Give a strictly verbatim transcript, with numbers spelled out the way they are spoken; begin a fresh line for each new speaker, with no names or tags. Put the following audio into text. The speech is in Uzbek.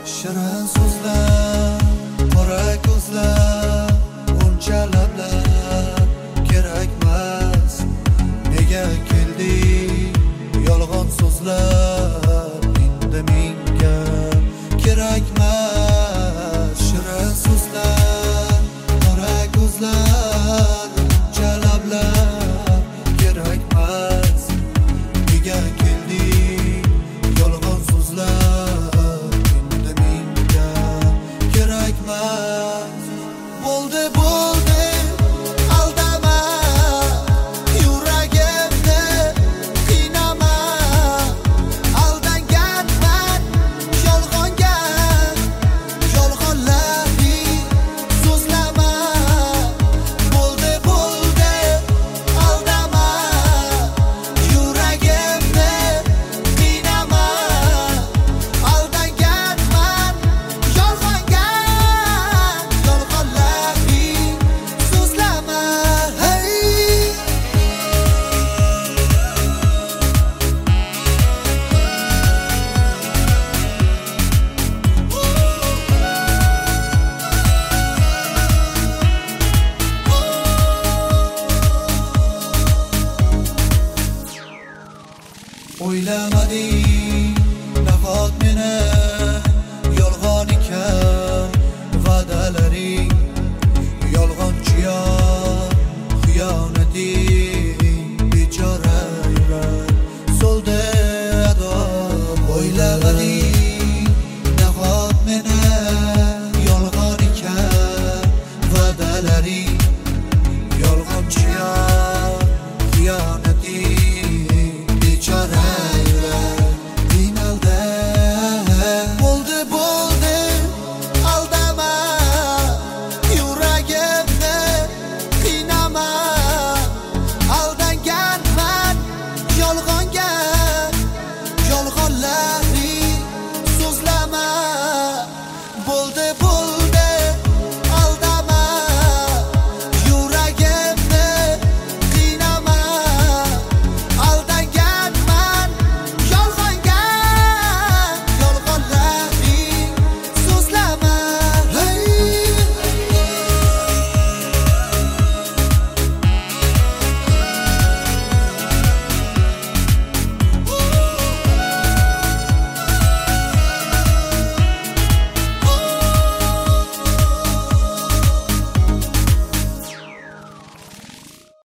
Shirin so'zlar, qora ko'zlar, uncha lablar kerakmas. Nega kelding yolg'on so'zlar, endi menga kerakmas. Shirin so'zlar, qora ko'zlar, uncha lablar kerakmas. Nega kelding yolg'on so'zlar, endi menga kerakmas. Bo'ldi bo'ldi aldama, yuragimni qiynama. Aldanganman yolg'onga, yolg'onlarning so'zlama. Bo'ldi bo'ldi aldama, yuragimni qiynama. Aldanganman yolg'onga, yolg'onlarning so'zlama. Hey o'ylamading nahot meni yolg'on ekan va'dalaring, yolg'onchiyon xiyonating, bechora yurak so'ldi adob. O'ylamading nahot meni yolg'on ekan va'dalaring, yolg'onchiyon xiyonating, bechora yurak qiynaldi. Bo'ldi bo'ldi aldama, yuragimni qiynama. Aldanganman yolg'onga, yolg'onlarning so'zlama. Bo'ldi